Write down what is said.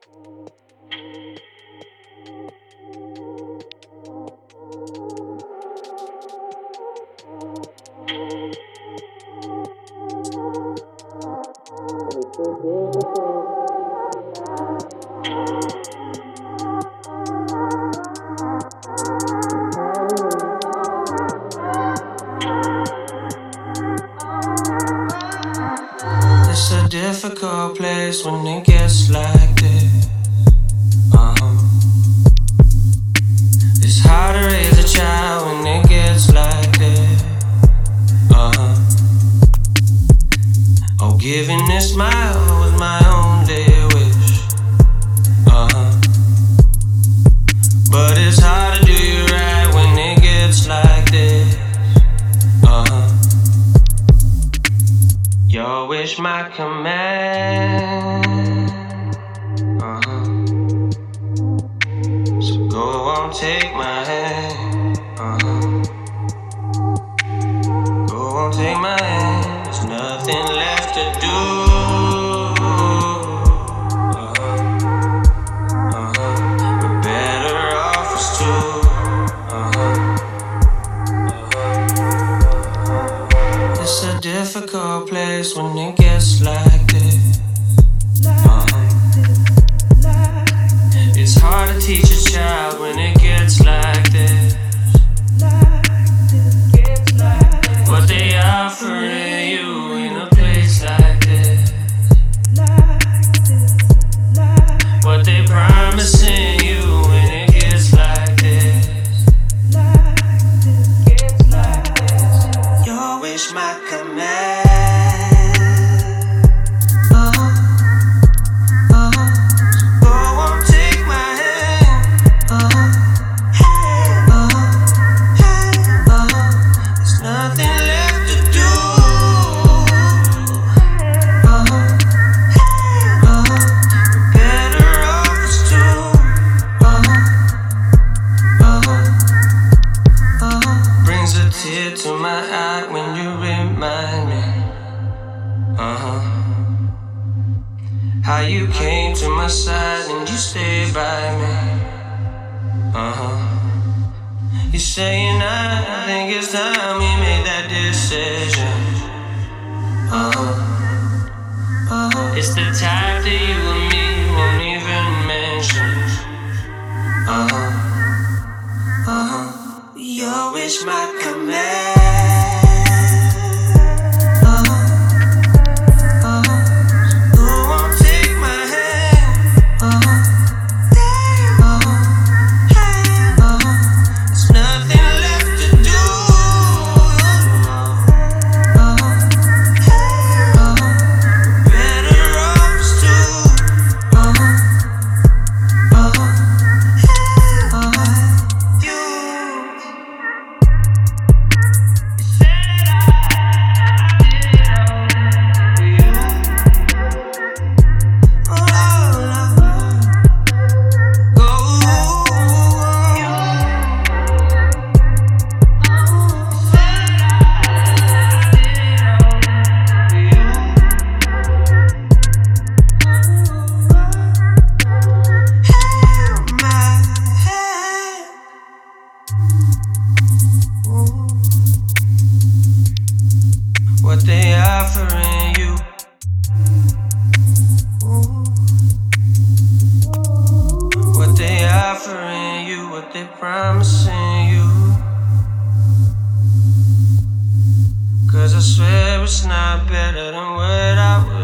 It's a difficult place when it gets like this. It's hard to raise a child when it gets like this. Oh, giving this smile was my only wish. But it's hard to do you right when it gets like this. Your wish my command. So go on, take my hand. Go on, take my hand. There's nothing left to do. We're better off as two. It's a difficult place when it gets like this. It's hard to teach a child when it gets like this. What they offering you in a place like this. What they promising you when it gets like this. Your wish my command. To my eye when you remind me, how you came to my side and you stayed by me, You're saying I think it's time we made that decision, It's the type that you and me won't even mention, Your wish my command. What they offering you. What they offering you, what they promising you. 'Cause I swear it's not better than what I was.